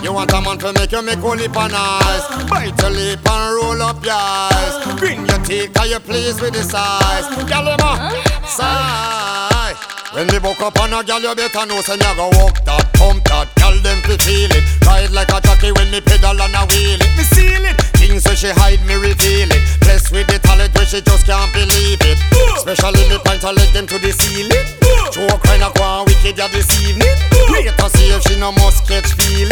You want a man to make you make whole lip and eyes. Bite your lip and roll up your eyes. Bring your teeth, cause you pleased with the size. Girl, you sigh. When me buck up on a girl, you better know say me a go walk that, pump that. Girl, them fi feel it. Ride like a jockey when me pedal and a wheel it. Me seal it. Things so she hide, me reveal it. Blessed with the talent where she just can't believe it. Especially me point her leg them to the ceiling. Joke when I go on wicked ya this evening. Wait to see if she no must catch feeling.